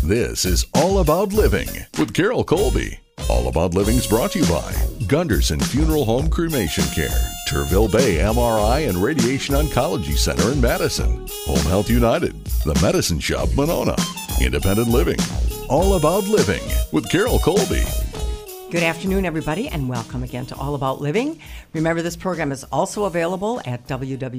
This is All About Living with Carol Colby. All About Living is brought to you by Gunderson Funeral Home Cremation Care, Turville Bay MRI and Radiation Oncology Center in Madison, Home Health United, The Medicine Shop Monona, Independent Living. All About Living with Carol Colby. Good afternoon, everybody, and welcome again to All About Living. Remember, this program is also available at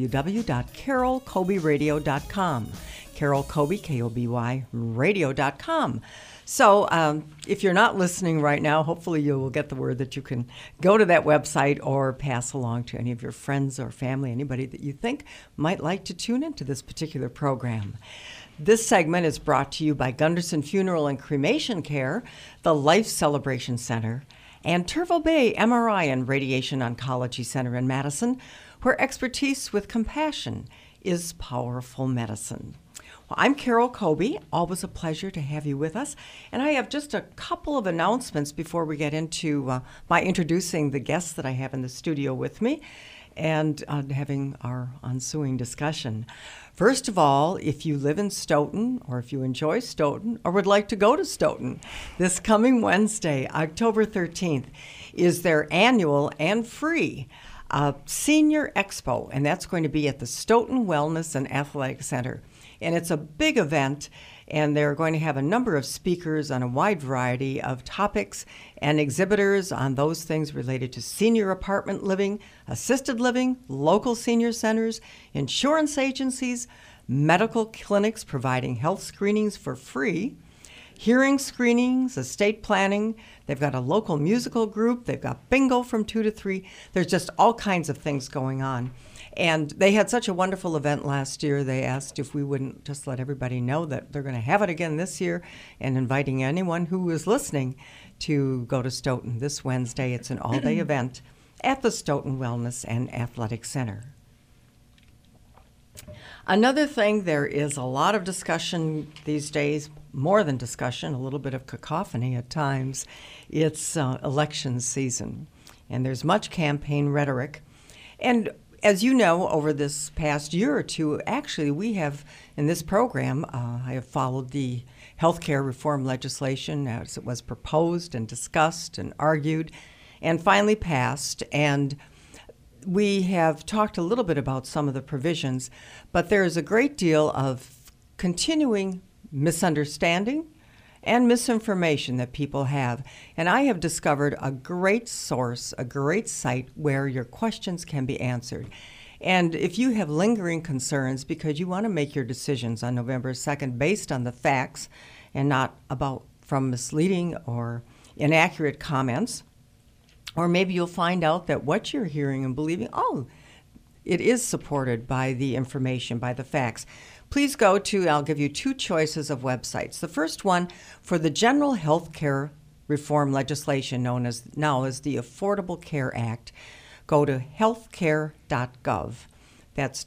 www.carolcolbyradio.com. Carol Colby, K-O-B-Y, radio.com. So if you're not listening right now, hopefully you will get the word that you can go to that website or pass along to any of your friends or family, anybody that you think might like to tune into this particular program. This segment is brought to you by Gunderson Funeral and Cremation Care, the Life Celebration Center, and Turville Bay MRI and Radiation Oncology Center in Madison, where expertise with compassion is powerful medicine. Well, I'm Carol Colby. Always a pleasure to have you with us. And I have just a couple of announcements before we get into my introducing the guests that I have in the studio with me and having our ensuing discussion. First of all, if you live in Stoughton, or if you enjoy Stoughton, or would like to go to Stoughton, this coming Wednesday, October 13th, is their annual and free Senior Expo, and that's going to be at the Stoughton Wellness and Athletic Center. And it's a big event, and they're going to have a number of speakers on a wide variety of topics and exhibitors on those things related to senior apartment living, assisted living, local senior centers, insurance agencies, medical clinics providing health screenings for free, hearing screenings, estate planning. They've got a local musical group. They've got bingo from 2 to 3. There's just all kinds of things going on. And they had such a wonderful event last year, they asked if we wouldn't just let everybody know that they're going to have it again this year, and inviting anyone who is listening to go to Stoughton this Wednesday. It's an all-day event at the Stoughton Wellness and Athletic Center. Another thing, there is a lot of discussion these days, more than discussion, a little bit of cacophony at times. It's election season, and there's much campaign rhetoric. And as you know, over this past year or two, actually, we have, in this program, I have followed the healthcare reform legislation as it was proposed and discussed and argued and finally passed. And we have talked a little bit about some of the provisions, but there is a great deal of continuing misunderstanding and misinformation that people have. And I have discovered a great source, a great site where your questions can be answered. And if you have lingering concerns because you want to make your decisions on November 2nd based on the facts and not from misleading or inaccurate comments, or maybe you'll find out that what you're hearing and believing, it is supported by the information, by the facts. Please go to, I'll give you 2 choices of websites. The first one for the general health care reform legislation known as now as the Affordable Care Act. Go to healthcare.gov. That's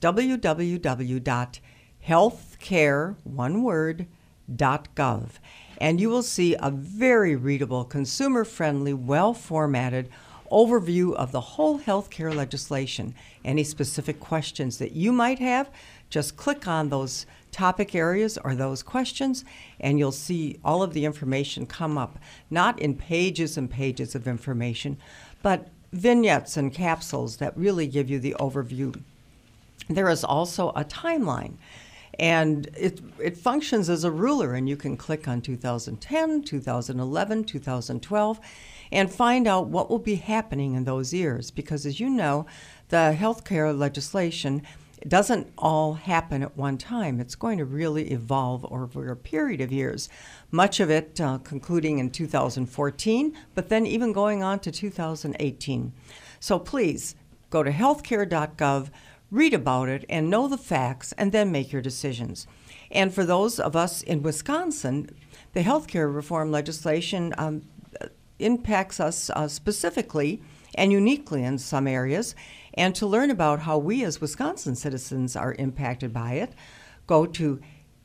www.healthcare.gov. And you will see a very readable, consumer-friendly, well-formatted overview of the whole healthcare legislation. Any specific questions that you might have, just click on those topic areas or those questions, and you'll see all of the information come up, not in pages and pages of information, but vignettes and capsules that really give you the overview. There is also a timeline, and it functions as a ruler, and you can click on 2010, 2011, 2012, and find out what will be happening in those years. Because as you know, the healthcare legislation doesn't all happen at one time. It's going to really evolve over a period of years, much of it concluding in 2014, but then even going on to 2018. So please go to healthcare.gov, read about it, and know the facts, and then make your decisions. And for those of us in Wisconsin, the healthcare reform legislation impacts us specifically and uniquely in some areas. And to learn about how we as Wisconsin citizens are impacted by it, go to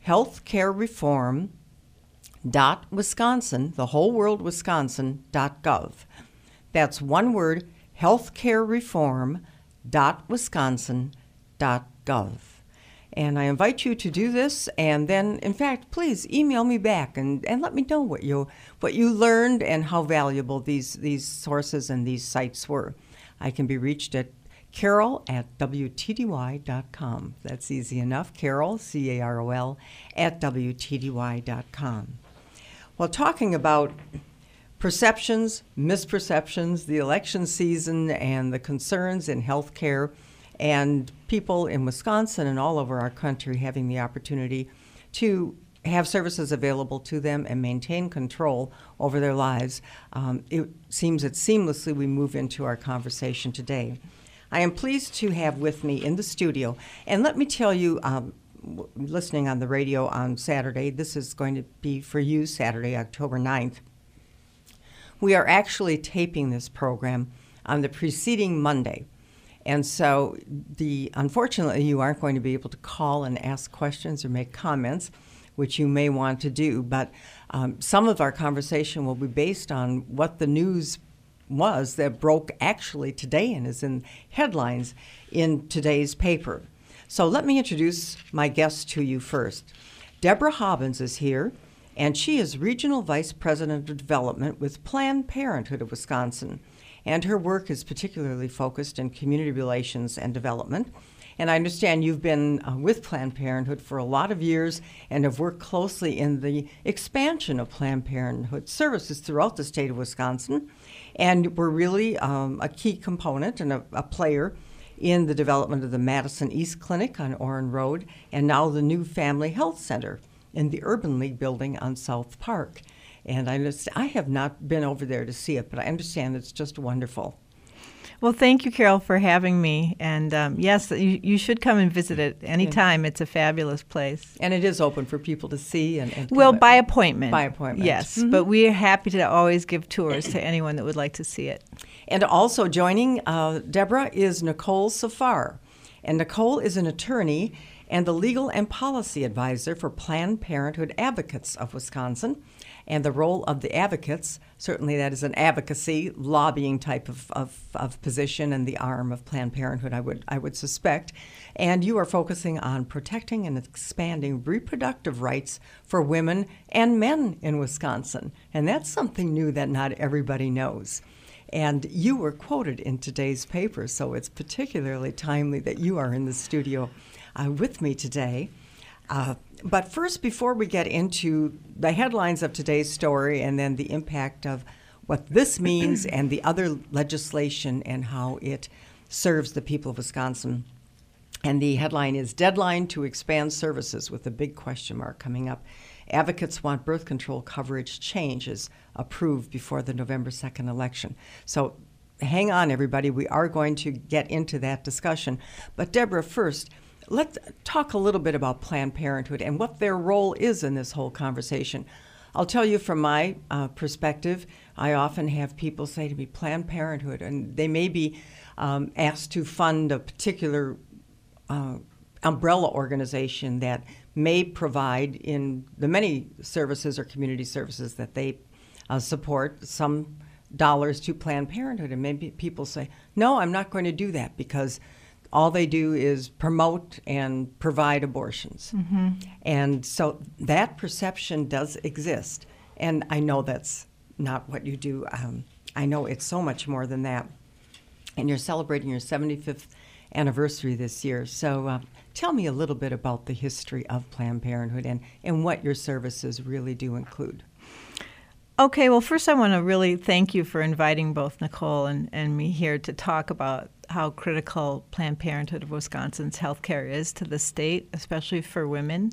healthcarereform.wisconsin, the whole world Wisconsin.gov. That's one word, healthcarereform.wisconsin.gov. And I invite you to do this, and then, in fact, please email me back and let me know what you learned and how valuable these sources and these sites were. I can be reached at carol@wtdy.com. That's easy enough. Carol, C-A-R-O-L, @wtdy.com. Well, talking about perceptions, misperceptions, the election season, and the concerns in healthcare, and people in Wisconsin and all over our country having the opportunity to have services available to them and maintain control over their lives, it seems that seamlessly we move into our conversation today. I am pleased to have with me in the studio, and let me tell you, listening on the radio on Saturday, this is going to be for you Saturday, October 9th. We are actually taping this program on the preceding Monday. And so, unfortunately, you aren't going to be able to call and ask questions or make comments, which you may want to do. But some of our conversation will be based on what the news was that broke actually today and is in headlines in today's paper. So let me introduce my guest to you first. Deborah Hobbins is here, and she is Regional Vice President of Development with Planned Parenthood of Wisconsin. And her work is particularly focused in community relations and development. And I understand you've been with Planned Parenthood for a lot of years and have worked closely in the expansion of Planned Parenthood services throughout the state of Wisconsin. And we're really a key component and a player in the development of the Madison East Clinic on Oren Road, and now the new Family Health Center in the Urban League building on South Park. And I have not been over there to see it, but I understand it's just wonderful. Well, thank you, Carol, for having me. And yes, you should come and visit it anytime. Yeah. It's a fabulous place. And it is open for people to see. Well, by appointment. By appointment. Yes, mm-hmm. But we are happy to always give tours to anyone that would like to see it. And also joining Deborah is Nicole Safar. And Nicole is an attorney and the legal and policy advisor for Planned Parenthood Advocates of Wisconsin. And the role of the advocates, certainly that is an advocacy, lobbying type of position and the arm of Planned Parenthood, I would suspect. And you are focusing on protecting and expanding reproductive rights for women and men in Wisconsin. And that's something new that not everybody knows. And you were quoted in today's paper, so it's particularly timely that you are in the studio with me today. But first, before we get into the headlines of today's story and then the impact of what this means and the other legislation and how it serves the people of Wisconsin, and the headline is Deadline to Expand Services with a big question mark coming up. Advocates want birth control coverage changes approved before the November 2nd election. So hang on, everybody. We are going to get into that discussion. But Deborah, first, let's talk a little bit about Planned Parenthood and what their role is in this whole conversation. I'll tell you from my perspective, I often have people say to me, Planned Parenthood, and they may be asked to fund a particular umbrella organization that may provide in the many services or community services that they support some dollars to Planned Parenthood. And maybe people say, no, I'm not going to do that because all they do is promote and provide abortions. Mm-hmm. And so that perception does exist. And I know that's not what you do. I know it's so much more than that. And you're celebrating your 75th anniversary this year. So tell me a little bit about the history of Planned Parenthood and what your services really do include. Okay, well, first I want to really thank you for inviting both Nicole and me here to talk about how critical Planned Parenthood of Wisconsin's healthcare is to the state, especially for women.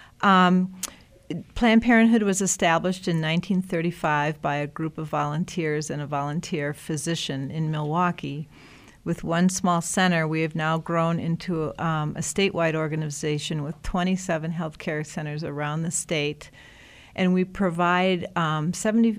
Planned Parenthood was established in 1935 by a group of volunteers and a volunteer physician in Milwaukee. With one small center, we have now grown into a statewide organization with 27 healthcare centers around the state. And we provide about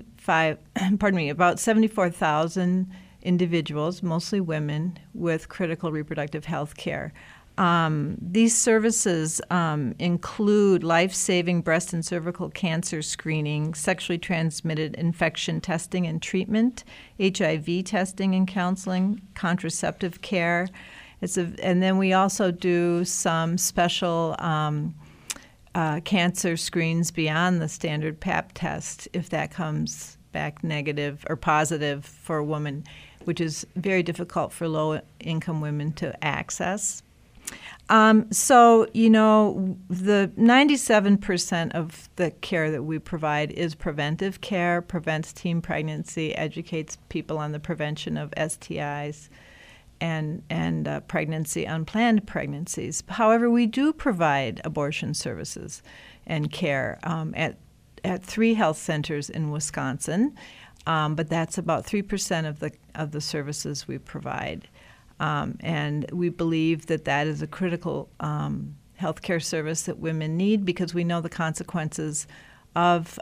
74,000 individuals, mostly women, with critical reproductive health care. These services include life-saving breast and cervical cancer screening, sexually transmitted infection testing and treatment, HIV testing and counseling, contraceptive care, And then we also do some special cancer screens beyond the standard Pap test if that comes back negative or positive for a woman, which is very difficult for low-income women to access. So, the 97% of the care that we provide is preventive care, prevents teen pregnancy, educates people on the prevention of STIs and pregnancy, unplanned pregnancies. However, we do provide abortion services and care at 3 health centers in Wisconsin, but that's about 3% of the services we provide. And we believe that is a critical healthcare service that women need because we know the consequences of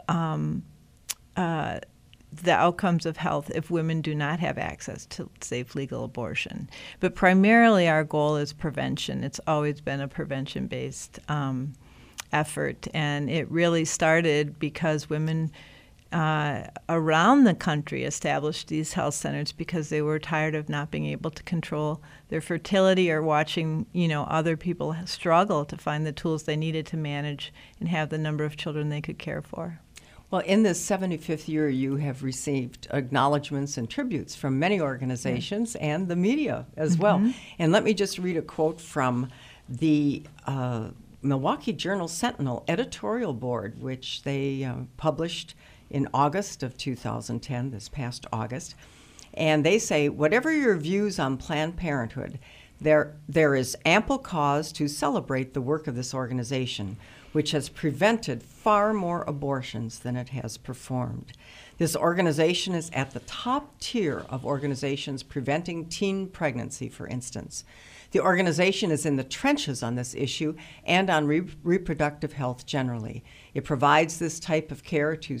the outcomes of health if women do not have access to safe legal abortion. But primarily our goal is prevention. It's always been a prevention-based effort, and it really started because women around the country established these health centers because they were tired of not being able to control their fertility or watching, other people struggle to find the tools they needed to manage and have the number of children they could care for. Well, in this 75th year, you have received acknowledgments and tributes from many organizations and the media as well. And let me just read a quote from the Milwaukee Journal Sentinel editorial board, which they published in August of 2010, this past August. And they say, whatever your views on Planned Parenthood, there is ample cause to celebrate the work of this organization, which has prevented far more abortions than it has performed. This organization is at the top tier of organizations preventing teen pregnancy, for instance. The organization is in the trenches on this issue and on reproductive health generally. It provides this type of care to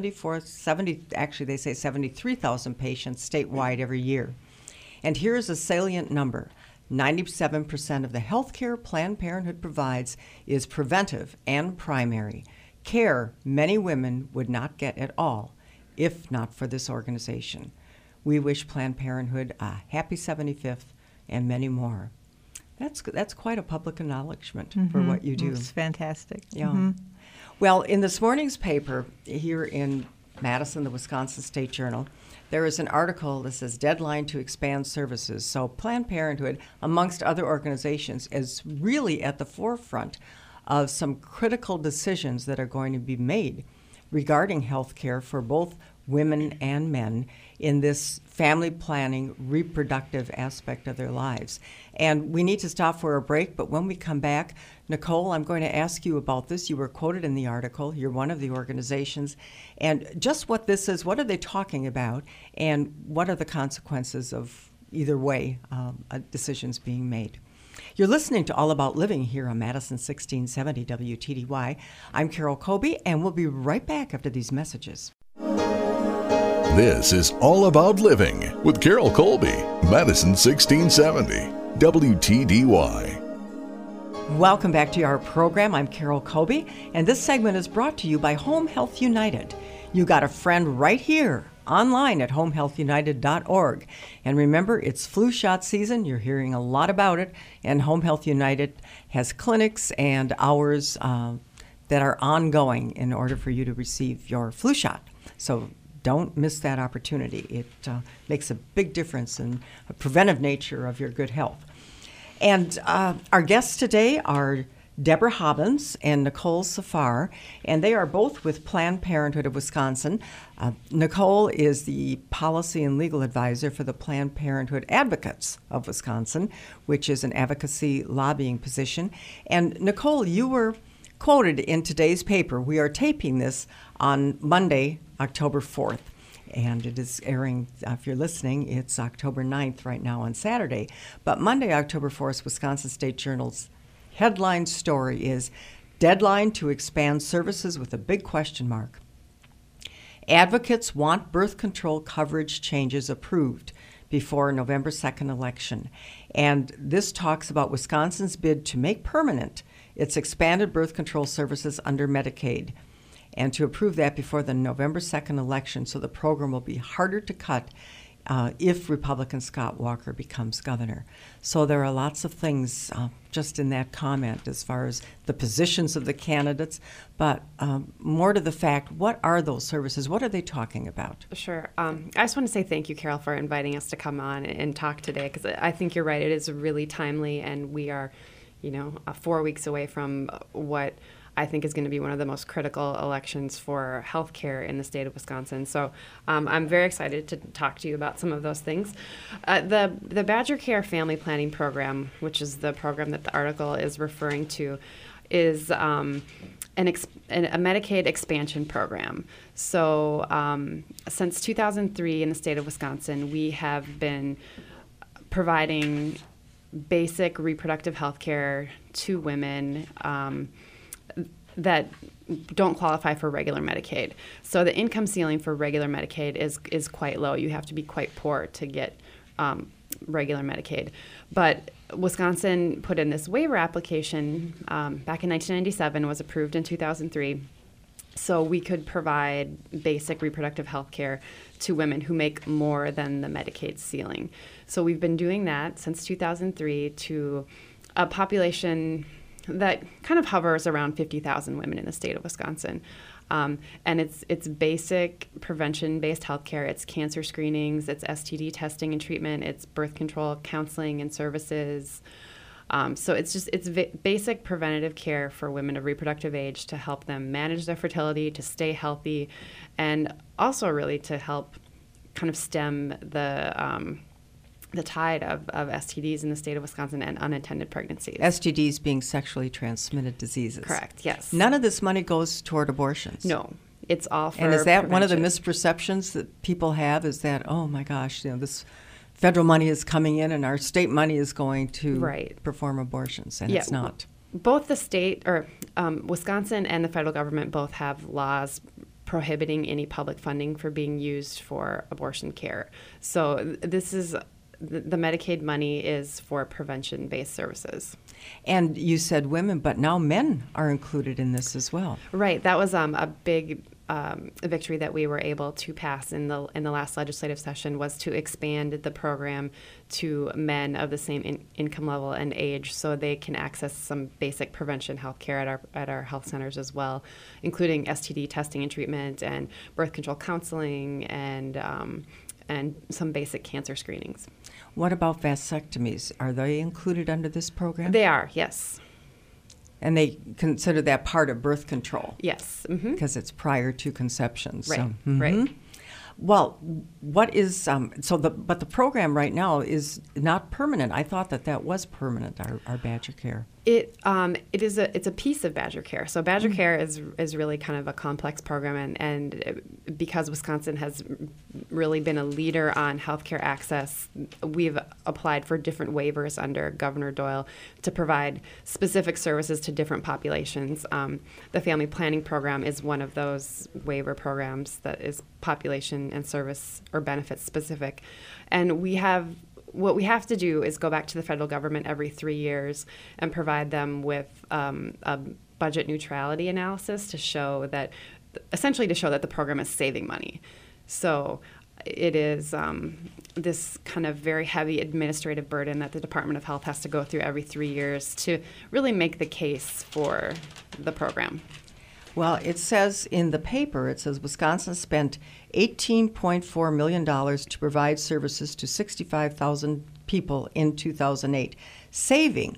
73,000 patients statewide every year. And here's a salient number. 97% of the health care Planned Parenthood provides is preventive and primary care many women would not get at all if not for this organization. We wish Planned Parenthood a happy 75th and many more. That's quite a public acknowledgement for what you do. It's fantastic. Yeah. Well, in this morning's paper here in Madison, the Wisconsin State Journal, there is an article that says deadline to expand services. So Planned Parenthood, amongst other organizations, is really at the forefront of some critical decisions that are going to be made regarding health care for both women and men in this family planning, reproductive aspect of their lives. And we need to stop for a break, but when we come back, Nicole, I'm going to ask you about this. You were quoted in the article. You're one of the organizations. And just what this is, what are they talking about, and what are the consequences of either way decisions being made? You're listening to All About Living here on Madison 1670 WTDY. I'm Carol Colby, and we'll be right back after these messages. This is All About Living with Carol Colby, Madison 1670 WTDY. Welcome back to our program. I'm Carol Colby, and this segment is brought to you by Home Health United. You got a friend right here online at homehealthunited.org. And remember, it's flu shot season. You're hearing a lot about it, and Home Health United has clinics and hours that are ongoing in order for you to receive your flu shot. So don't miss that opportunity. It makes a big difference in the preventive nature of your good health. And our guests today are Deborah Hobbins and Nicole Safar, and they are both with Planned Parenthood of Wisconsin. Nicole is the policy and legal advisor for the Planned Parenthood Advocates of Wisconsin, which is an advocacy lobbying position. And Nicole, you were quoted in today's paper. We are taping this on Monday, October 4th. And it is airing, if you're listening, it's October 9th right now on Saturday. But Monday, October 4th, Wisconsin State Journal's headline story is Deadline to Expand Services with a big question mark. Advocates want birth control coverage changes approved before November 2nd election. And this talks about Wisconsin's bid to make permanent its expanded birth control services under Medicaid, and to approve that before the November 2nd election so the program will be harder to cut if Republican Scott Walker becomes governor. So there are lots of things just in that comment as far as the positions of the candidates, but more to the fact, what are those services? What are they talking about? Sure. I just want to say thank you, Carol, for inviting us to come on and talk today, because I think you're right. It is really timely, and we are, 4 weeks away from what I think is going to be one of the most critical elections for healthcare in the state of Wisconsin. So I'm very excited to talk to you about some of those things. The Badger Care Family Planning Program, which is the program that the article is referring to, is a Medicaid expansion program. So since 2003 in the state of Wisconsin, we have been providing basic reproductive health care to women that don't qualify for regular Medicaid. So the income ceiling for regular Medicaid is quite low. You have to be quite poor to get regular Medicaid. But Wisconsin put in this waiver application back in 1997, was approved in 2003, so we could provide basic reproductive health care to women who make more than the Medicaid ceiling. So we've been doing that since 2003 to a population that kind of hovers around 50,000 women in the state of Wisconsin. And it's basic prevention-based healthcare. It's cancer screenings, it's STD testing and treatment, it's birth control counseling and services. So it's basic preventative care for women of reproductive age to help them manage their fertility, to stay healthy, and also really to help kind of stem the tide of STDs in the state of Wisconsin and unintended pregnancies. STDs being sexually transmitted diseases. Correct, yes. None of this money goes toward abortions. No, it's all for And is that one of the prevention. misperceptions that people have, is that, oh my gosh, this federal money is coming in and our state money is going to Right. perform abortions, and Yeah, it's not. Both the state, or Wisconsin and the federal government both have laws prohibiting any public funding for being used for abortion care. So this is, the Medicaid money is for prevention-based services. And you said women, but now men are included in this as well. Right. That was a big victory that we were able to pass in the last legislative session, was to expand the program to men of the same income level and age, so they can access some basic prevention health care at our health centers as well, including STD testing and treatment and birth control counseling and some basic cancer screenings. What about vasectomies? Are they included under this program? They are, yes. And they consider that part of birth control Yes. Mm-hmm. because it's prior to conception. Right, So, right. Well, what is but the program right now is not permanent. I thought that was permanent. Our Badger Care. It's a piece of Badger Care. So Badger Care is really kind of a complex program, and because Wisconsin has really been a leader on healthcare access, we've applied for different waivers under Governor Doyle to provide specific services to different populations. The Family Planning Program is one of those waiver programs that is population and service or benefit specific, and what we have to do is go back to the federal government every 3 years and provide them with a budget neutrality analysis to show that the program is saving money. So it is this kind of very heavy administrative burden that the Department of Health has to go through every 3 years to really make the case for the program. Well, it says in the paper, Wisconsin spent $18.4 million to provide services to 65,000 people in 2008, saving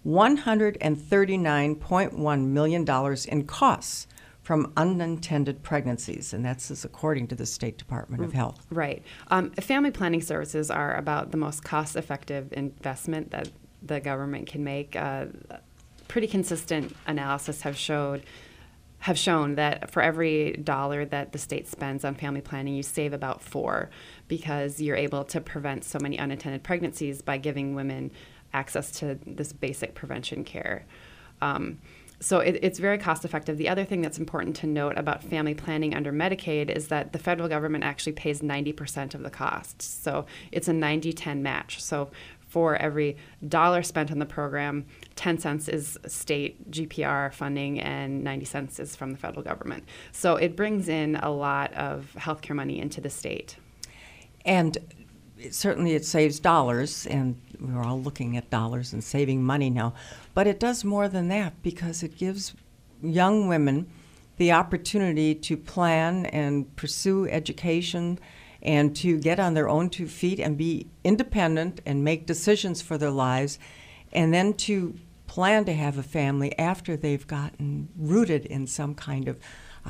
$139.1 million in costs from unintended pregnancies, and that's according to the State Department of Health. Right. Family planning services are about the most cost-effective investment that the government can make. Pretty consistent analysis have shown that for every dollar that the state spends on family planning, you save about $4, because you're able to prevent so many unintended pregnancies by giving women access to this basic prevention care. So it's very cost effective. The other thing that's important to note about family planning under Medicaid is that the federal government actually pays 90% of the costs. So it's a 90-10 match. So for every dollar spent on the program, 10 cents is state GPR funding and 90 cents is from the federal government. So it brings in a lot of healthcare money into the state. And certainly it saves dollars, and we're all looking at dollars and saving money now. But it does more than that, because it gives young women the opportunity to plan and pursue education and to get on their own 2 feet and be independent and make decisions for their lives, and then to plan to have a family after they've gotten rooted in some kind of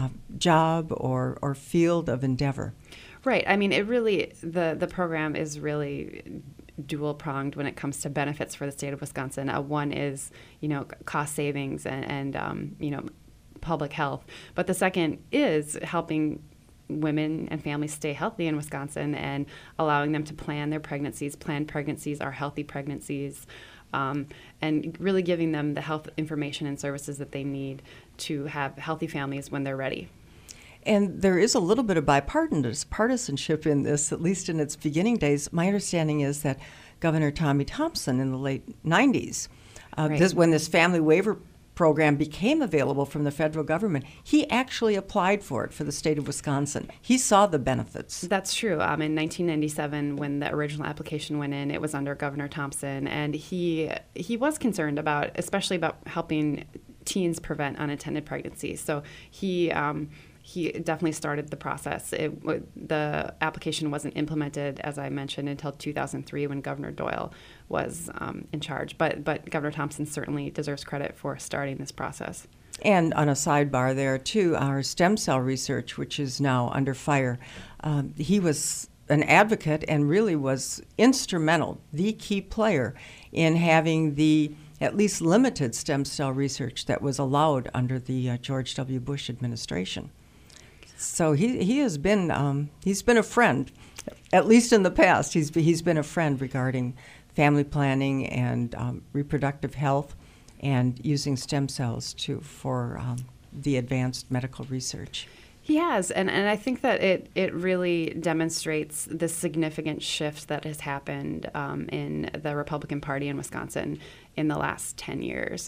job or field of endeavor. Right. I mean, it really, the program is really dual-pronged when it comes to benefits for the state of Wisconsin. One is, cost savings and public health. But the second is helping women and families stay healthy in Wisconsin and allowing them to plan their pregnancies. Planned pregnancies are healthy pregnancies, and really giving them the health information and services that they need to have healthy families when they're ready. And there is a little bit of bipartisanship in this, at least in its beginning days. My understanding is that Governor Tommy Thompson in the late 90s, Right. when this family waiver program became available from the federal government, he actually applied for it for the state of Wisconsin. He saw the benefits. That's true. In 1997, when the original application went in, it was under Governor Thompson, and he was concerned especially about helping teens prevent unintended pregnancies. So he definitely started the process. The application wasn't implemented, as I mentioned, until 2003 when Governor Doyle was in charge. But Governor Thompson certainly deserves credit for starting this process. And on a sidebar there, too, our stem cell research, which is now under fire, he was an advocate and really was instrumental, the key player, in having the at least limited stem cell research that was allowed under the George W. Bush administration. So he's been a friend, at least in the past. He's been a friend regarding family planning and reproductive health, and using stem cells for the advanced medical research. He has, and I think that it really demonstrates the significant shift that has happened in the Republican Party in Wisconsin in the last 10 years.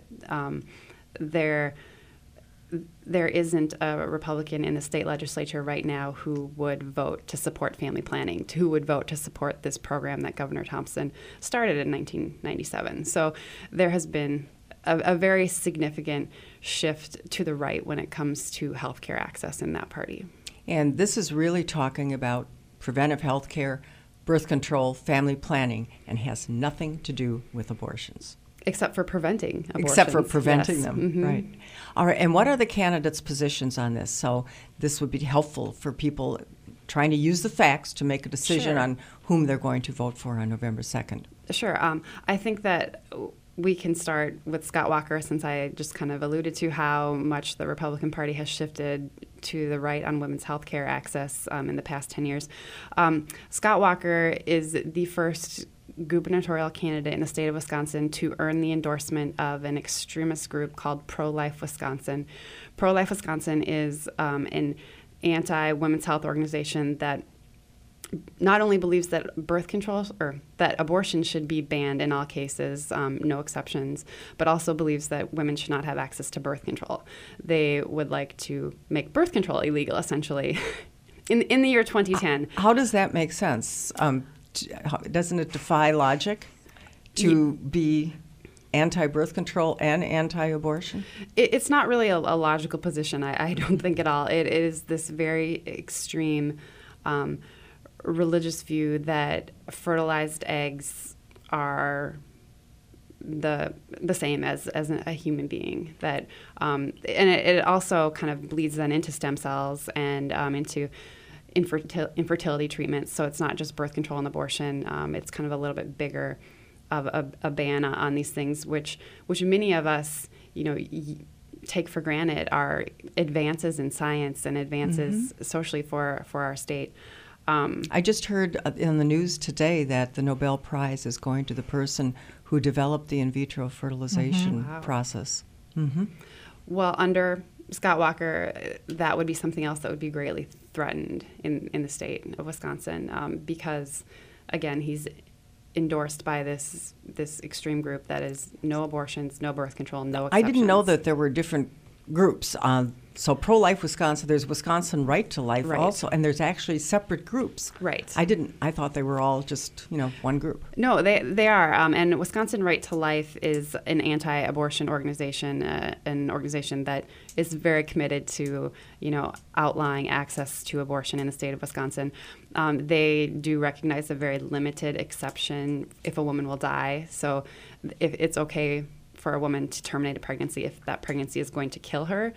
There isn't a Republican in the state legislature right now who would vote to support family planning, who would vote to support this program that Governor Thompson started in 1997. So there has been a very significant shift to the right when it comes to health care access in that party. And this is really talking about preventive health care, birth control, family planning, and has nothing to do with abortions. Except for preventing abortions. Except for preventing Yes. them, Mm-hmm. right. All right, and what are the candidates' positions on this? So this would be helpful for people trying to use the facts to make a decision Sure. on whom they're going to vote for on November 2nd. Sure. I think that we can start with Scott Walker, since I just kind of alluded to how much the Republican Party has shifted to the right on women's health care access in the past 10 years. Scott Walker is the first gubernatorial candidate in the state of Wisconsin to earn the endorsement of an extremist group called Pro-Life Wisconsin. Pro-Life Wisconsin is an anti-women's health organization that not only believes that birth control or that abortion should be banned in all cases, no exceptions, but also believes that women should not have access to birth control. They would like to make birth control illegal, essentially, in the year 2010. How does that make sense? Doesn't it defy logic to be anti-birth control and anti-abortion? It's not really a logical position, I don't think at all. It is this very extreme religious view that fertilized eggs are the same as a human being. That and it also kind of bleeds then into stem cells and into infertility treatments. So it's not just birth control and abortion. It's kind of a little bit bigger of a ban on these things, which many of us, take for granted are advances in science and advances socially for our state. I just heard in the news today that the Nobel Prize is going to the person who developed the in vitro fertilization process. Mm-hmm. Well, under Scott Walker, that would be something else that would be greatly threatened in the state of Wisconsin because, again, he's endorsed by this extreme group that is no abortions, no birth control, no exceptions. I didn't know that there were different groups. So Pro-Life Wisconsin, there's Wisconsin Right to Life Right. also, and there's actually separate groups. Right. I thought they were all just, one group. No, they are. And Wisconsin Right to Life is an anti-abortion organization, an organization that is very committed to, outlawing access to abortion in the state of Wisconsin. They do recognize a very limited exception if a woman will die. So if it's okay for a woman to terminate a pregnancy if that pregnancy is going to kill her.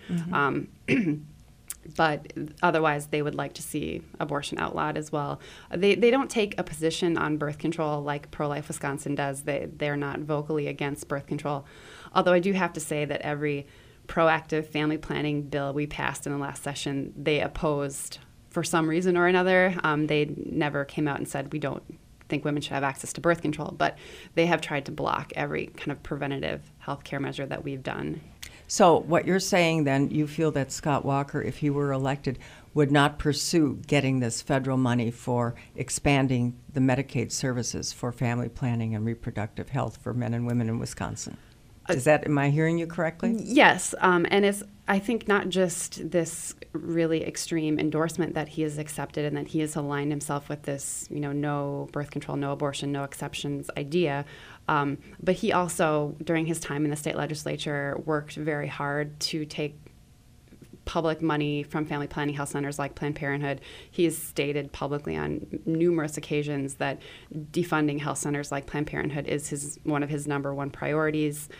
But otherwise, they would like to see abortion outlawed as well. They don't take a position on birth control like Pro-Life Wisconsin does. They're not vocally against birth control. Although I do have to say that every proactive family planning bill we passed in the last session, they opposed for some reason or another. They never came out and said, we don't think women should have access to birth control, but they have tried to block every kind of preventative health care measure that we've done. So what you're saying then, you feel that Scott Walker, if he were elected, would not pursue getting this federal money for expanding the Medicaid services for family planning and reproductive health for men and women in Wisconsin. Am I hearing you correctly? Yes, and it's, I think, not just this really extreme endorsement that he has accepted and that he has aligned himself with this, no birth control, no abortion, no exceptions idea, but he also, during his time in the state legislature, worked very hard to take public money from family planning health centers like Planned Parenthood. He has stated publicly on numerous occasions that defunding health centers like Planned Parenthood is one of his number one priorities.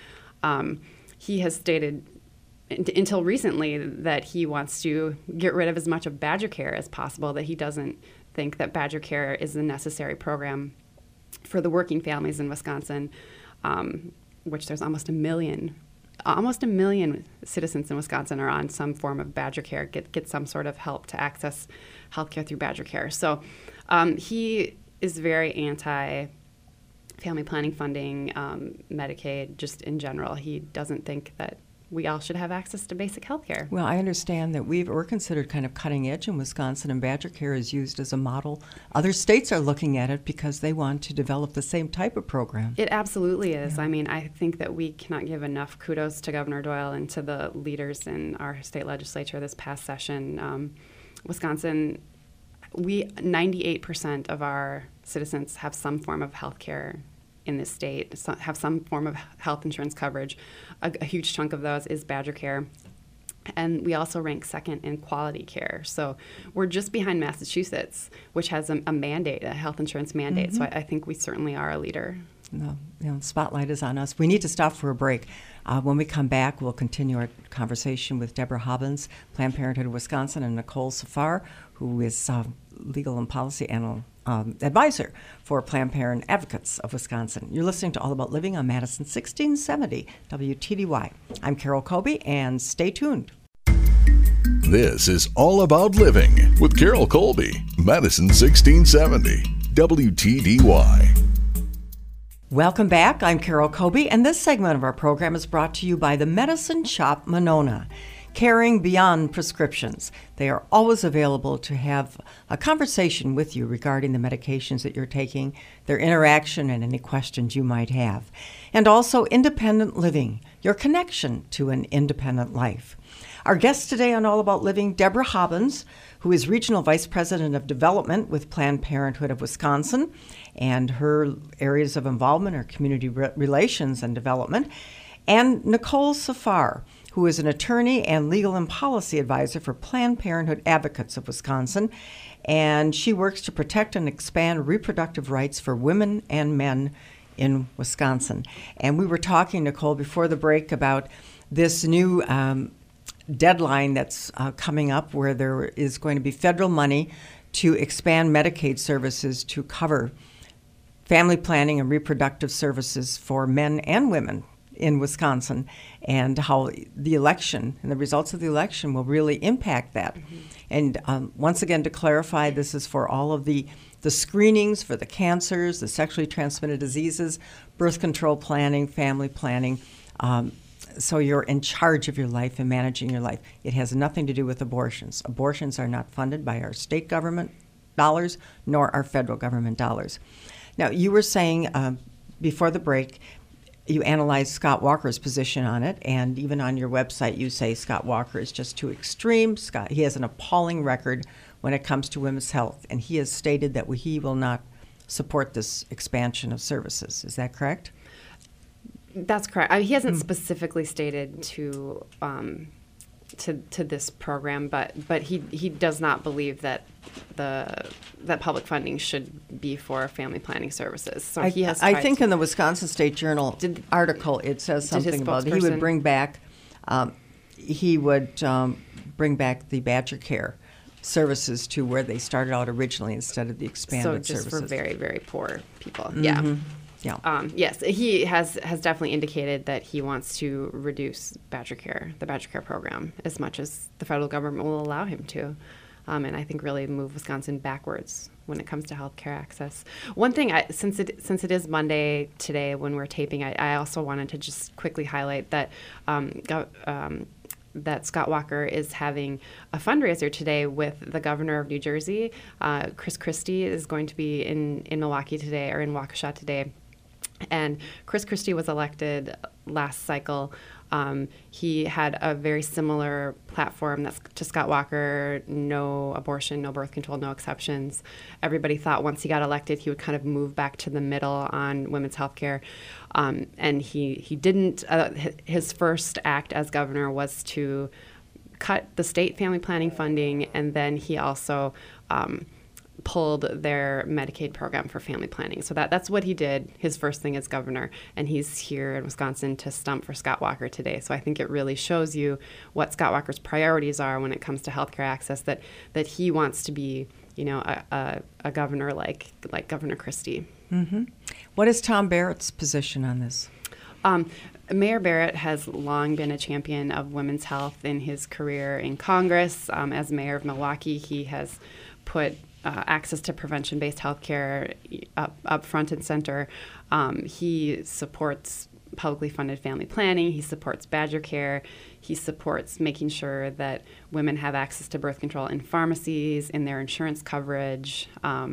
He has stated until recently that he wants to get rid of as much of Badger Care as possible, that he doesn't think that Badger Care is a necessary program for the working families in Wisconsin, which there's almost a million citizens in Wisconsin are on some form of Badger Care, get some sort of help to access health care through Badger Care. So he is very anti-family planning funding, Medicaid, just in general. He doesn't think that we all should have access to basic health care. Well, I understand that we're considered kind of cutting edge in Wisconsin, and Badger Care is used as a model. Other states are looking at it because they want to develop the same type of program. It absolutely is. Yeah. I mean, I think that we cannot give enough kudos to Governor Doyle and to the leaders in our state legislature this past session. Wisconsin, 98% of our citizens have some form of health care in this state, have some form of health insurance coverage. A huge chunk of those is Badger Care. And we also rank second in quality care. So we're just behind Massachusetts, which has a mandate, a health insurance mandate. So I think we certainly are a leader. The spotlight is on us. We need to stop for a break. When we come back, we'll continue our conversation with Deborah Hobbins, Planned Parenthood of Wisconsin, and Nicole Safar, who is legal and policy advisor for Planned Parenthood Advocates of Wisconsin. You're listening to All About Living on Madison 1670 WTDY. I'm Carol Colby, and stay tuned. This is All About Living with Carol Colby, Madison 1670 WTDY. Welcome back. I'm Carol Colby, and this segment of our program is brought to you by the Medicine Shop Monona, caring beyond prescriptions. They are always available to have a conversation with you regarding the medications that you're taking, their interaction, and any questions you might have. And also independent living, your connection to an independent life. Our guest today on All About Living, Deborah Hobbins, who is Regional Vice President of Development with Planned Parenthood of Wisconsin, and her areas of involvement are community relations and development, and Nicole Safar, who is an attorney and legal and policy advisor for Planned Parenthood Advocates of Wisconsin, and she works to protect and expand reproductive rights for women and men in Wisconsin. And we were talking, Nicole, before the break about this new deadline that's coming up where there is going to be federal money to expand Medicaid services to cover family planning and reproductive services for men and women in Wisconsin, and how the election and the results of the election will really impact that. Mm-hmm. And once again, to clarify, this is for all of the screenings for the cancers, the sexually transmitted diseases, birth control planning, family planning. So you're in charge of your life and managing your life. It has nothing to do with abortions. Abortions are not funded by our state government dollars nor our federal government dollars. Now, you were saying before the break, you analyze Scott Walker's position on it, and even on your website you say Scott Walker is just too extreme. He has an appalling record when it comes to women's health, and he has stated that he will not support this expansion of services. Is that correct? That's correct. He hasn't specifically stated to this program, but he does not believe that that public funding should be for family planning services. So he has. I think in the Wisconsin State Journal article it says something about he would bring back bring back the Badger Care services to where they started out originally instead of the expanded services. So just for very, very poor people. Yeah. Yeah. Yes, he has definitely indicated that he wants to reduce the Badger Care program, as much as the federal government will allow him to, and I think really move Wisconsin backwards when it comes to health care access. One thing, since it is Monday today when we're taping, I also wanted to just quickly highlight that that Scott Walker is having a fundraiser today with the governor of New Jersey. Chris Christie is going to be in Milwaukee today, or in Waukesha today. And Chris Christie was elected last cycle. He had a very similar platform to Scott Walker: no abortion, no birth control, no exceptions. Everybody thought once he got elected, he would kind of move back to the middle on women's health care. And he didn't. His first act as governor was to cut the state family planning funding, and then he also pulled their Medicaid program for family planning. So that's what he did, his first thing as governor, and he's here in Wisconsin to stump for Scott Walker today. So I think it really shows you what Scott Walker's priorities are when it comes to healthcare access, that he wants to be, a governor like Governor Christie. Mm-hmm. What is Tom Barrett's position on this? Mayor Barrett has long been a champion of women's health in his career in Congress. As mayor of Milwaukee, he has put access to prevention-based health care up front and center. He supports publicly funded family planning. He supports Badger Care. He supports making sure that women have access to birth control in pharmacies, in their insurance coverage.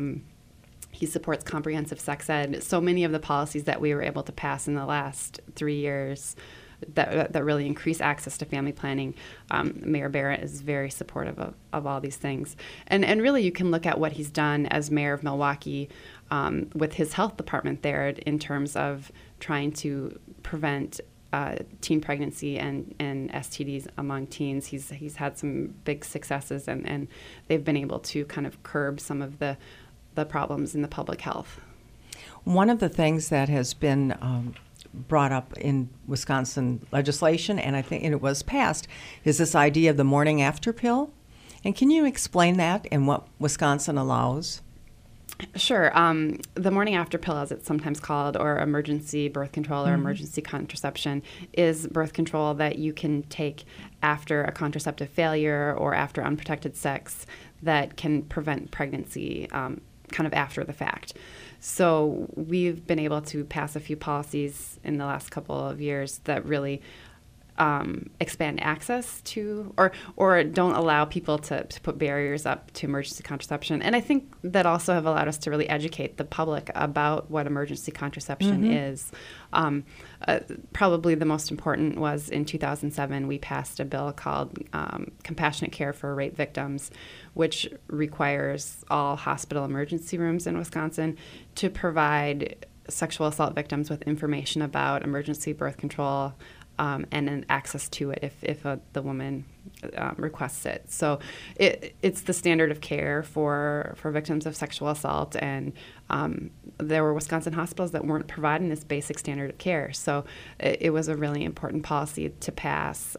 He supports comprehensive sex ed. So many of the policies that we were able to pass in the last 3 years that really increase access to family planning. Mayor Barrett is very supportive of all these things. And really you can look at what he's done as mayor of Milwaukee with his health department there in terms of trying to prevent teen pregnancy and STDs among teens. He's had some big successes, and they've been able to kind of curb some of the problems in the public health. One of the things that has been brought up in Wisconsin legislation, and I think it was passed, is this idea of the morning after pill. And can you explain that and what Wisconsin allows? Sure. The morning after pill, as it's sometimes called, or emergency birth control or emergency contraception, is birth control that you can take after a contraceptive failure or after unprotected sex that can prevent pregnancy kind of after the fact. So we've been able to pass a few policies in the last couple of years that really expand access to, or don't allow people to put barriers up to emergency contraception. And I think that also have allowed us to really educate the public about what emergency contraception is. Probably the most important was in 2007, we passed a bill called Compassionate Care for Rape Victims, which requires all hospital emergency rooms in Wisconsin to provide sexual assault victims with information about emergency birth control, and then access to it if the woman requests it. So it's the standard of care for victims of sexual assault, and there were Wisconsin hospitals that weren't providing this basic standard of care. So it was a really important policy to pass,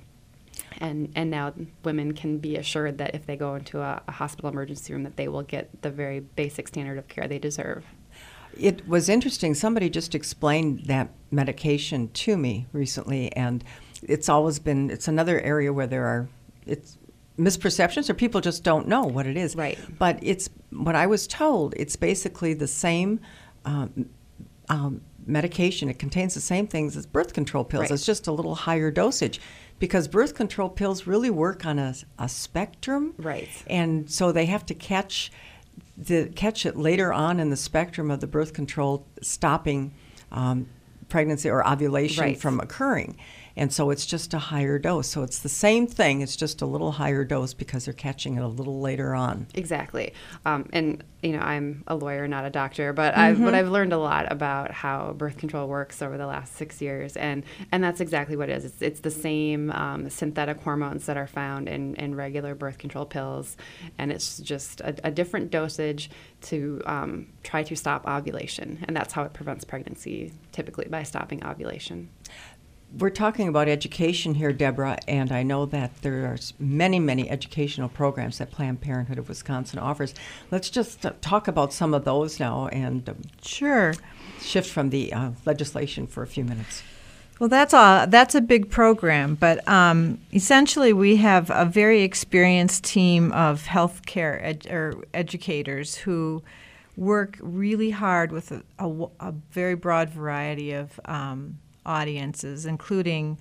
and now women can be assured that if they go into a hospital emergency room that they will get the very basic standard of care they deserve. It was interesting. Somebody just explained that medication to me recently, and it's another area where it's misperceptions, or people just don't know what it is. Right. But it's what I was told. It's basically the same medication. It contains the same things as birth control pills. Right. It's just a little higher dosage, because birth control pills really work on a spectrum. Right. And so they have to catch it later on in the spectrum of the birth control, stopping pregnancy or ovulation Right. from occurring. And so it's just a higher dose. So it's the same thing, it's just a little higher dose because they're catching it a little later on. Exactly. And, I'm a lawyer, not a doctor, but I've learned a lot about how birth control works over the last 6 years. And that's exactly what it is. It's the same synthetic hormones that are found in regular birth control pills. And it's just a different dosage to try to stop ovulation. And that's how it prevents pregnancy, typically by stopping ovulation. We're talking about education here, Deborah, and I know that there are many, many educational programs that Planned Parenthood of Wisconsin offers. Let's just talk about some of those now and Sure. shift from the legislation for a few minutes. Well, that's a big program, but essentially we have a very experienced team of healthcare educators who work really hard with a very broad variety of audiences, including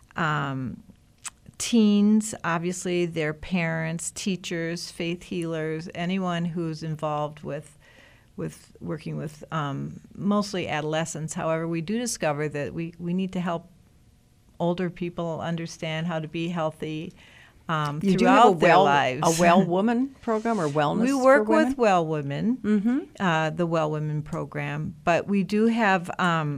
teens, obviously their parents, teachers, faith healers, anyone who's involved with working with mostly adolescents. However, we do discover that we need to help older people understand how to be healthy You do have throughout their lives. a Well Woman program or wellness We work for women? with Well Women, the Well Women program, but we do have.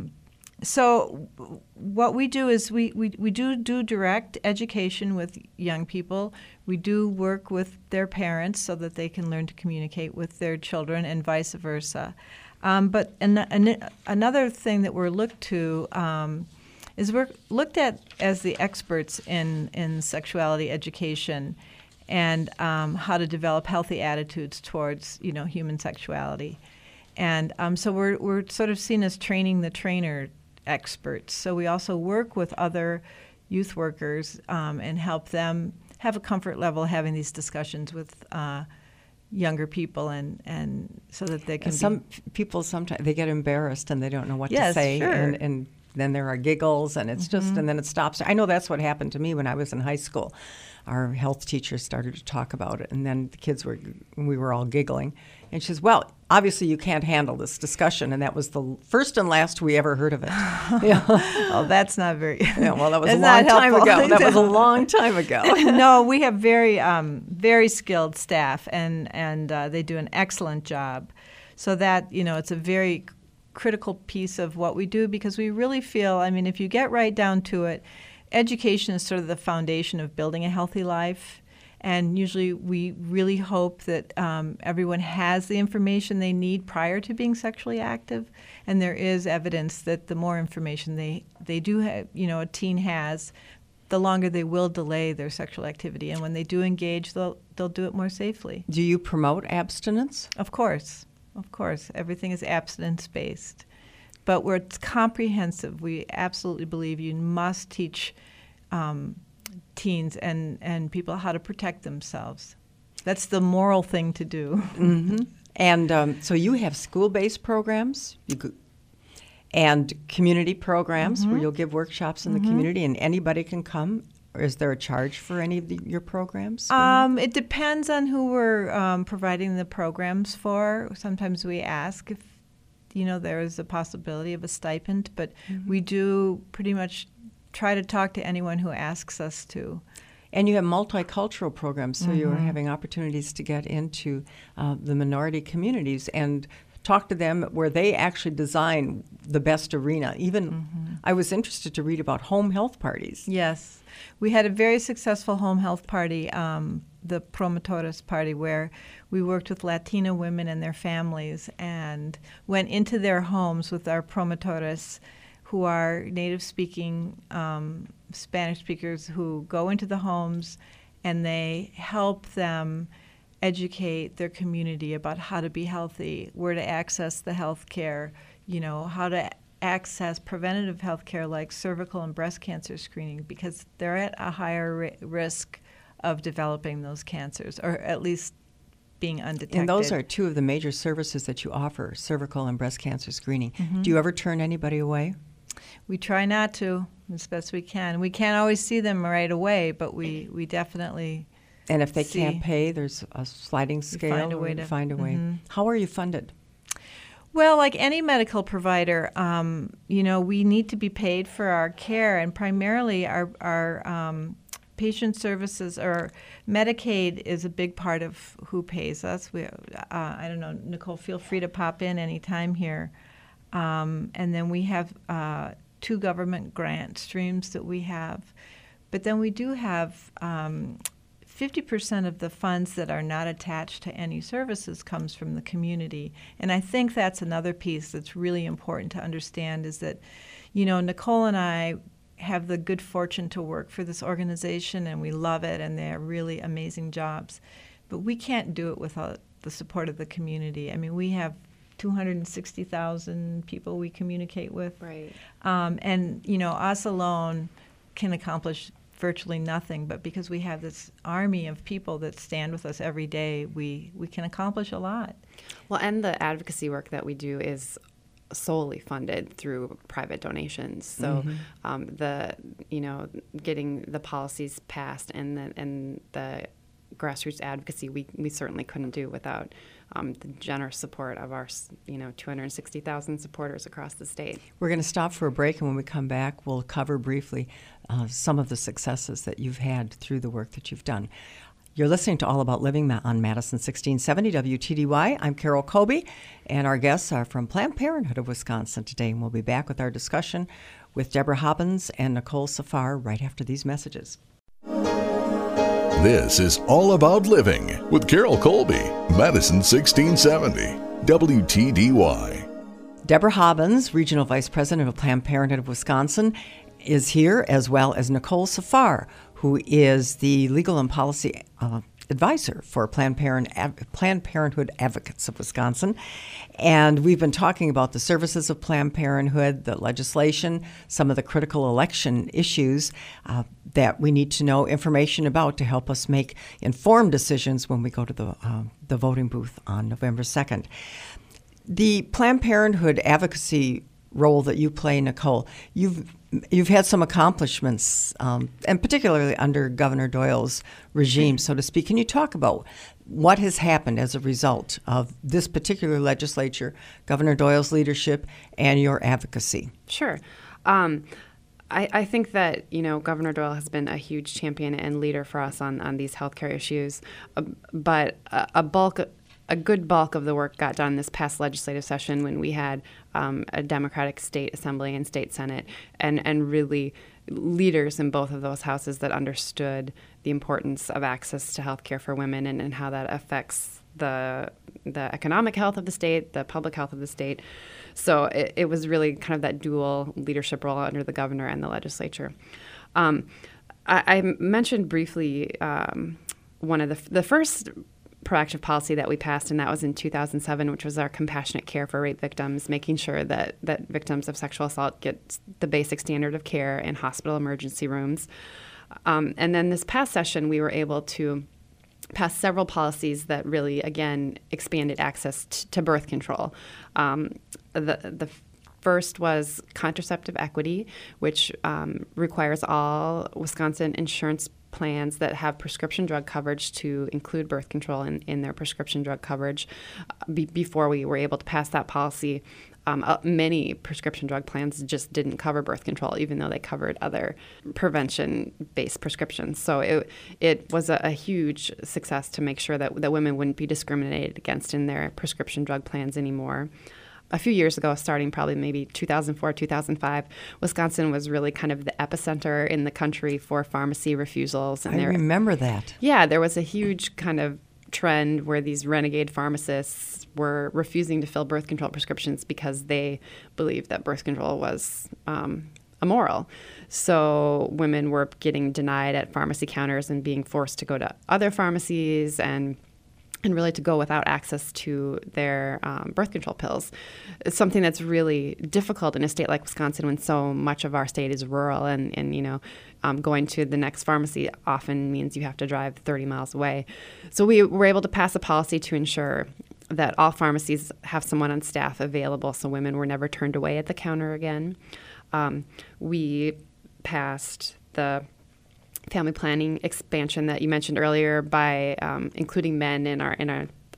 So what we do is we do direct education with young people. We do work with their parents so that they can learn to communicate with their children and vice versa. But another thing that we're looked to is we're looked at as the experts in sexuality education and how to develop healthy attitudes towards human sexuality. And so we're sort of seen as training the trainer experts. So we also work with other youth workers and help them have a comfort level having these discussions with younger people and so that they can people sometimes they get embarrassed and they don't know what to Yes, say sure. and then there are giggles and it's just and then it stops. I know that's what happened to me when I was in high school. Our health teacher started to talk about it and then we were all giggling and she says, well, obviously you can't handle this discussion, and that was the first and last we ever heard of it. Yeah. Oh, that's not very. Yeah, well, that was a that's long not time helpful. ago. That was a long time ago. No, we have very skilled staff, and they do an excellent job. So that it's a very critical piece of what we do because we really feel. I mean, if you get right down to it, education is sort of the foundation of building a healthy life. And usually we really hope that everyone has the information they need prior to being sexually active. And there is evidence that the more information they do have, a teen has, the longer they will delay their sexual activity. And when they do engage, they'll do it more safely. Do you promote abstinence? Of course. Everything is abstinence-based. But where it's comprehensive, we absolutely believe you must teach teens and people how to protect themselves. That's the moral thing to do. Mm-hmm. And so you have school-based programs and community programs where you'll give workshops in the community and anybody can come. Or is there a charge for any of your programs? It depends on who we're providing the programs for. Sometimes we ask if there is a possibility of a stipend, but we do pretty much try to talk to anyone who asks us to. And you have multicultural programs, so you are having opportunities to get into the minority communities and talk to them where they actually design the best arena. Even I was interested to read about home health parties. Yes. We had a very successful home health party, the Promotores Party, where we worked with Latina women and their families and went into their homes with our promotores who are native-speaking Spanish speakers who go into the homes and they help them educate their community about how to be healthy, where to access the health care, how to access preventative health care like cervical and breast cancer screening because they're at a higher risk of developing those cancers or at least being undetected. And those are two of the major services that you offer, cervical and breast cancer screening. Do you ever turn anybody away? We try not to as best we can. We can't always see them right away, but we definitely And if they can't pay, there's a sliding scale. find a way to- Find a way. How are you funded? Well, like any medical provider, we need to be paid for our care, and primarily our patient services or Medicaid is a big part of who pays us. I don't know, Nicole, feel free to pop in anytime here. And then we have 2 government grant streams that we have. But then we do have 50% of the funds that are not attached to any services comes from the community. And I think that's another piece that's really important to understand is that, Nicole and I have the good fortune to work for this organization, and we love it, and they're really amazing jobs. But we can't do it without the support of the community. I mean, we have 260,000 people we communicate with. Right. And, us alone can accomplish virtually nothing, but because we have this army of people that stand with us every day, we can accomplish a lot. Well, and the advocacy work that we do is solely funded through private donations. So getting the policies passed and the grassroots advocacy, we certainly couldn't do without the generous support of our 260,000 supporters across the state. We're going to stop for a break, and when we come back, we'll cover briefly some of the successes that you've had through the work that you've done. You're listening to All About Living on Madison 1670 WTDY. I'm Carol Colby, and our guests are from Planned Parenthood of Wisconsin today, and we'll be back with our discussion with Deborah Hobbins and Nicole Safar right after these messages. This is All About Living with Carol Colby, Madison 1670 WTDY. Deborah Hobbins, Regional Vice President of Planned Parenthood of Wisconsin, is here, as well as Nicole Safar, who is the Legal and Policy Advisor for Planned Parenthood Advocates of Wisconsin. And we've been talking about the services of Planned Parenthood, the legislation, some of the critical election issues that we need to know information about to help us make informed decisions when we go to the voting booth on November 2nd. The Planned Parenthood advocacy role that you play, Nicole, you've had some accomplishments, and particularly under Governor Doyle's regime, so to speak. Can you talk about what has happened as a result of this particular legislature, Governor Doyle's leadership, and your advocacy? Sure. I think that, Governor Doyle has been a huge champion and leader for us on these healthcare issues, but a good bulk of the work got done this past legislative session when we had a Democratic state assembly and state senate and really leaders in both of those houses that understood the importance of access to health care for women and how that affects the economic health of the state, the public health of the state. So it was really kind of that dual leadership role under the governor and the legislature. I mentioned briefly one of the first proactive policy that we passed, and that was in 2007, which was our compassionate care for rape victims, making sure that victims of sexual assault get the basic standard of care in hospital emergency rooms. And then this past session, we were able to pass several policies that really, again, expanded access to birth control. The first was contraceptive equity, which requires all Wisconsin insurance plans that have prescription drug coverage to include birth control in their prescription drug coverage. Before we were able to pass that policy, many prescription drug plans just didn't cover birth control, even though they covered other prevention-based prescriptions. So it was a huge success to make sure that women wouldn't be discriminated against in their prescription drug plans anymore. A few years ago, starting probably maybe 2004, 2005, Wisconsin was really kind of the epicenter in the country for pharmacy refusals. And I remember that. Yeah, there was a huge kind of trend where these renegade pharmacists were refusing to fill birth control prescriptions because they believed that birth control was immoral. So women were getting denied at pharmacy counters and being forced to go to other pharmacies and really to go without access to their birth control pills. It's something that's really difficult in a state like Wisconsin when so much of our state is rural and going to the next pharmacy often means you have to drive 30 miles away. So we were able to pass a policy to ensure that all pharmacies have someone on staff available so women were never turned away at the counter again. We passed the family planning expansion that you mentioned earlier by including men in our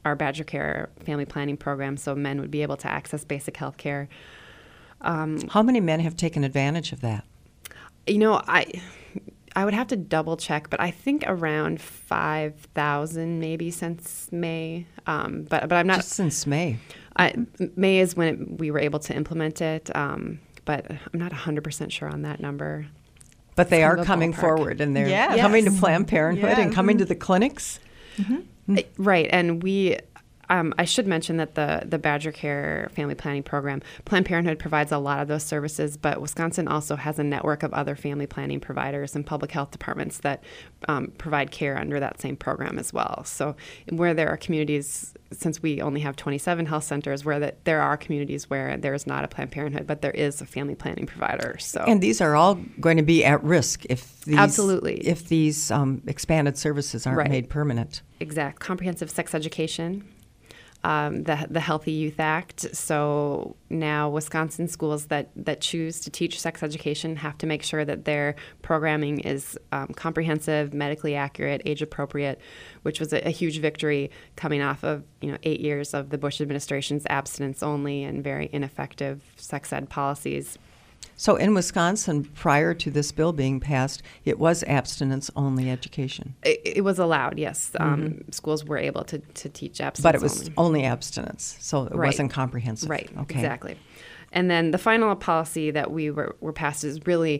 our Badger Care family planning program, so men would be able to access basic health care. How many men have taken advantage of that? You know, I would have to double check, but I think around 5,000 maybe since May. But I'm not. Just since May. May is when we were able to implement it, but I'm not 1100% sure on that number. But they It's are kind of a coming ballpark. forward, and they're Yes. coming to Planned Parenthood and Yeah. coming to the clinics. Right, and we. I should mention that the Badger Care family planning program, Planned Parenthood provides a lot of those services, but Wisconsin also has a network of other family planning providers and public health departments that provide care under that same program as well. So where there are communities, since we only have 27 health centers, where there are communities where there is not a Planned Parenthood, but there is a family planning provider. So And these are all going to be at risk if these, Absolutely. if these expanded services aren't Right. made permanent. exact comprehensive sex education. The Healthy Youth Act. So now Wisconsin schools that choose to teach sex education have to make sure that their programming is comprehensive, medically accurate, age appropriate, which was a huge victory coming off of 8 years of the Bush administration's abstinence only and very ineffective sex ed policies. So in Wisconsin, prior to this bill being passed, it was abstinence-only education. It was allowed, yes. Schools were able to teach abstinence But it was only. only abstinence, so it Right. wasn't comprehensive. Right, Okay. exactly. And then the final policy that we were passed is really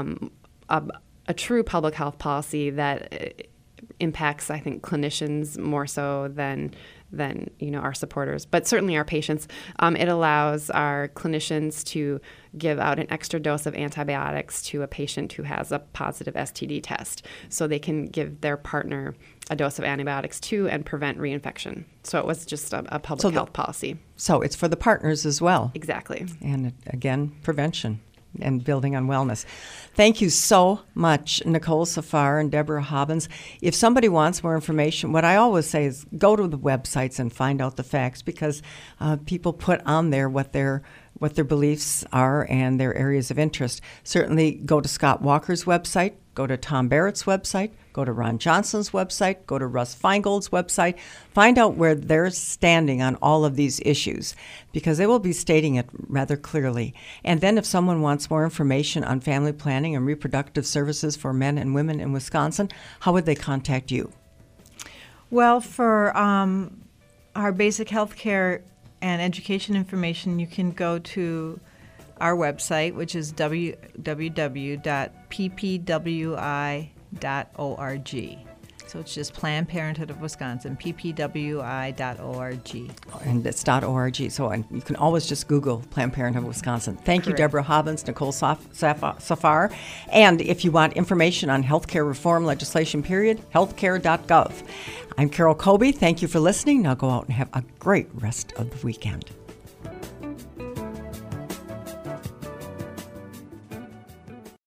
a true public health policy that impacts, I think, clinicians more so than our supporters, but certainly our patients. It allows our clinicians to give out an extra dose of antibiotics to a patient who has a positive STD test, so they can give their partner a dose of antibiotics too and prevent reinfection. So it was just a public health policy. So it's for the partners as well. Exactly. And again, prevention and building on wellness. Thank you so much, Nicole Safar and Deborah Hobbins. If somebody wants more information, what I always say is go to the websites and find out the facts, because people put on there what their beliefs are and their areas of interest. Certainly go to Scott Walker's website, go to Tom Barrett's website, go to Ron Johnson's website, go to Russ Feingold's website. Find out where they're standing on all of these issues, because they will be stating it rather clearly. And then if someone wants more information on family planning and reproductive services for men and women in Wisconsin, how would they contact you? Well, for our basic health care and education information, you can go to our website, which is www.ppwi.org. So it's just Planned Parenthood of Wisconsin, ppwi.org. And it's .org. So and you can always just Google Planned Parenthood of Wisconsin. Thank you, Correct. Deborah Hobbins, Nicole Safar. And if you want information on healthcare reform legislation, healthcare.gov. I'm Carol Colby. Thank you for listening. Now go out and have a great rest of the weekend.